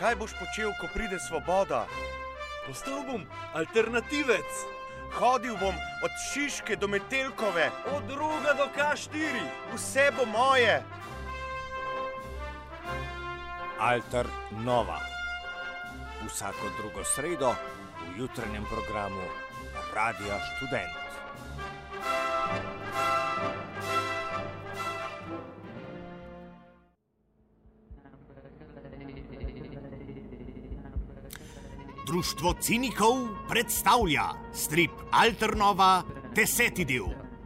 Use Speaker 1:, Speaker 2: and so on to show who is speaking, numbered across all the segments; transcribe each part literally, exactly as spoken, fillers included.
Speaker 1: Kaj boš počel, ko pride svoboda?
Speaker 2: Postal bom alternativec.
Speaker 1: Hodil bom od Šiške do Metelkove.
Speaker 2: Od Roga do K štiri.
Speaker 1: Vse bo moje.
Speaker 3: Alter Nova. Vsako drugo sredo v jutranjem programu Radia Študent.
Speaker 4: Društvo cinikov predstavlja strip Alter Nova, deseti del.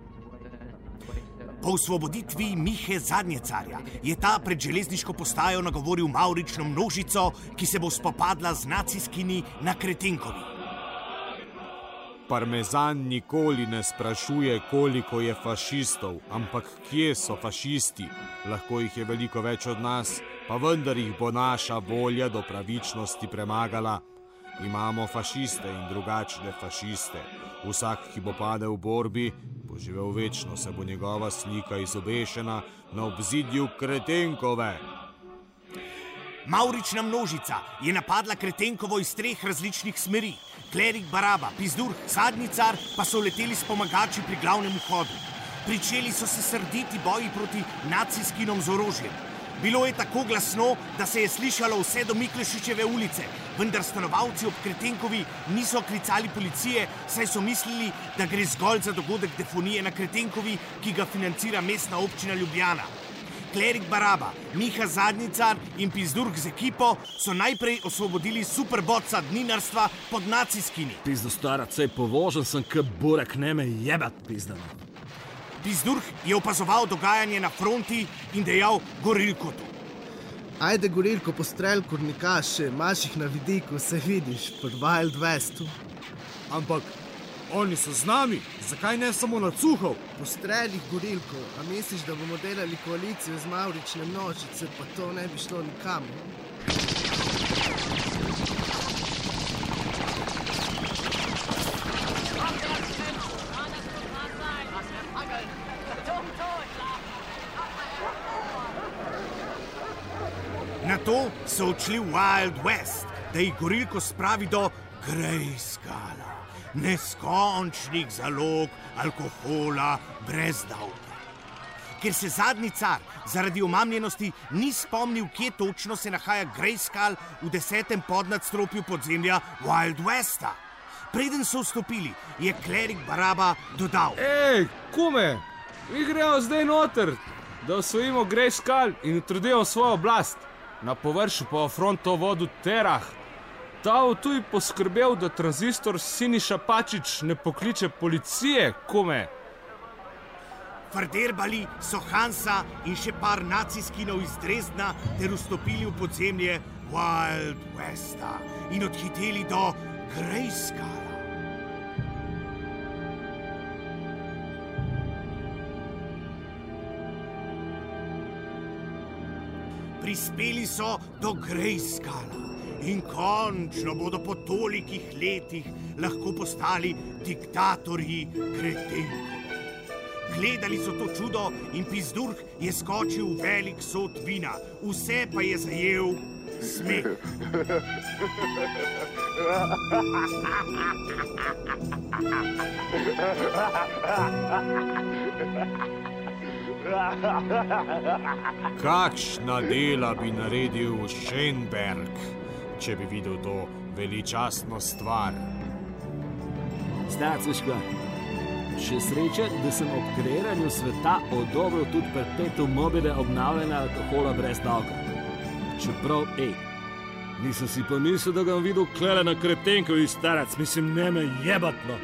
Speaker 4: Po osvoboditvi Mihe Zadnjecarja je ta pred železniško postajo nagovoril mavrično množico, ki se bo spopadla z naciskini na Kretenkovi.
Speaker 5: Parmezan nikoli ne sprašuje, koliko je fašistov, ampak kje so fašisti. Lahko jih je veliko več od nas, pa vendar jih bo naša volja do pravičnosti premagala. Imamo fašiste in drugačne fašiste. Vsak, ki bo padel v borbi, bo živel večno, se bo njegova slika izobešena na obzidju Kretenkove.
Speaker 4: Mavrična množica je napadla Kretenkovo iz treh različnih smeri. Klerik Baraba, Pizdurh, Zadnjicar pa so leteli s pomagači pri glavnem vhodu. Pričeli so se srditi boji proti naciskinom z orožjem. Bilo je tako glasno, da se je slišalo vse do Miklošičeve ulice, vendar stanovalci ob Kretenkovi niso klicali policije, saj so mislili, da gre zgolj za dogodek defonije na Kretenkovi, ki ga financira mestna občina Ljubljana. Klerik Baraba, Miha Zadnjicar in Pizdurh z ekipo so najprej osvobodili superboca dninarstva pod naciskini.
Speaker 2: Pizdo starac, sej povožen sem, k burek ne me jebat, pizdano.
Speaker 4: Pizdurh je opazoval dogajanje na fronti in dejal Gorilkotu.
Speaker 6: Ajde, Gorilko, postrel kurnikaše, imaš jih na vidiku, se vidiš, pod Wild Westu.
Speaker 5: Ampak oni so z nami, zakaj ne samo na Cuhov?
Speaker 6: Postrel jih, Gorilko, a misliš, da bomo delali koalicijo z mavrične množice, pa to ne bi šlo nikamor?
Speaker 4: Nato so odšli v Wild West, da jih Gorilko spravi do Grejskala, neskončnih zalog alkohola brez davka. Ker se Zadnjicar zaradi omamljenosti ni spomnil, kje točno se nahaja Grejskal v desetem podnadstropju podzemlja Wild Westa. Preden so vstopili, je Klerik Baraba dodal:
Speaker 7: Ej, kume, mi gremo zdaj noter, da osvojimo Grejskal in utrudimo svojo oblast. Na površju pa frontovodu Terah. Ta bo tuj poskrbel, da tranzistor Siniša Pačič ne pokliče policije, kume.
Speaker 4: Farderbali so Hansa in še par naciskinov iz Dresdna ter vstopili v podzemlje Wild Westa in odhiteli do Grejskala. Prispeli so do Grejskala in končno bodo po tolikih letih lahko postali diktatorji Kretenkove. Gledali so to čudo in Pizdurh je skočil v velik sod vina, vse pa je zajel smeh.
Speaker 5: Kakšna dela bi naredil Schenberg, če bi videl to veličastno stvar?
Speaker 2: Starac, veš kaj? Še sreča, da sem ob kreiranju sveta odobril tudi perpetuum mobile obnavljanja alkohola brez davka. Čeprav, ej, nisem si pa mislil, da ga bom videl klele na Kretenkovi, starac, mislim, ne me jebatno.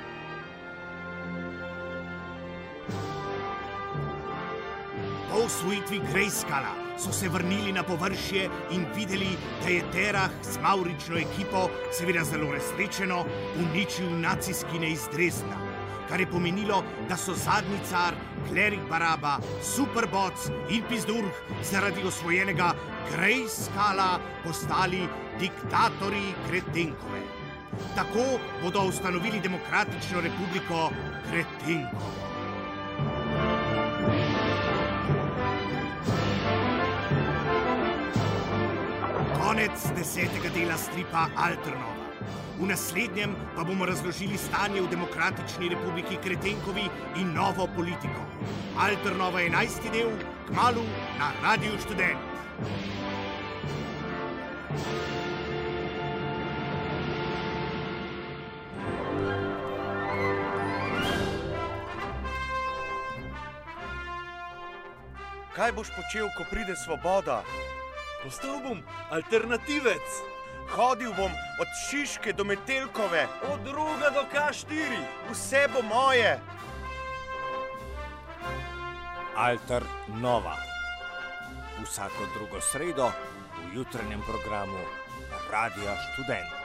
Speaker 4: Po osvojitvi Grejskala so se vrnili na površje in videli, da je Terah z mavrično ekipo, seveda zelo resrečeno, uničil naciskine iz Dresdna, kar je pomenilo, da so Zadnjicar, Klerik Baraba, Superboc in Pizdurh zaradi osvojenega Grejskala postali diktatorji Kretenkove. Tako bodo ustanovili Demokratično republiko Kretenkovo. Konec konec desetega dela stripa Alternova. V naslednjem pa bomo razložili stanje v Demokratični republiki Kretenkovi in novo politiko. Alternova enajsti del, kmalu na Radiu Študent.
Speaker 1: Kaj boš počel, ko pride svoboda?
Speaker 8: Postal bom alternativec.
Speaker 1: Hodil bom od Šiške do Metelkove.
Speaker 8: Od druga do K štiri.
Speaker 1: Vse bo moje.
Speaker 3: Alter Nova. Vsako drugo sredo v jutranjem programu Radia Študent.